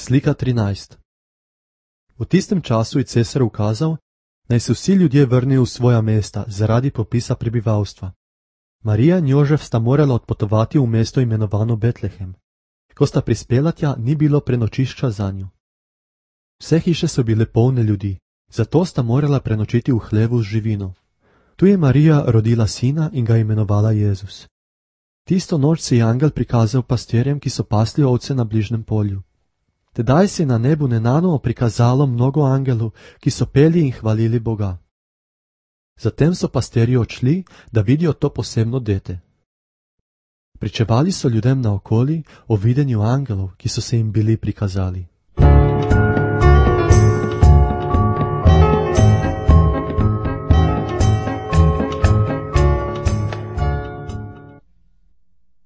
Slika 13. V tistem času je cesar ukazal, naj se vsi ljudje vrnejo v svoja mesta zaradi popisa prebivalstva. Marija in Jožef sta morala odpotovati v mesto imenovano Betlehem. Ko sta prispela tja, ni bilo prenočišča zanju. Vse hiše so bile polne ljudi, zato sta morala prenočiti v hlevu z živino. Tu je Marija rodila sina in ga imenovala Jezus. Tisto noč se je angel prikazal pastirjem, ki so pasli ovce na bližnjem polju. Tedaj se je na nebu nenadoma prikazalo mnogo angelov, ki so peli in hvalili Boga. Zatem so pastirji odšli, da vidijo to posebno dete. Pričevali so ljudem naokoli o videnju angelov, ki so se jim bili prikazali.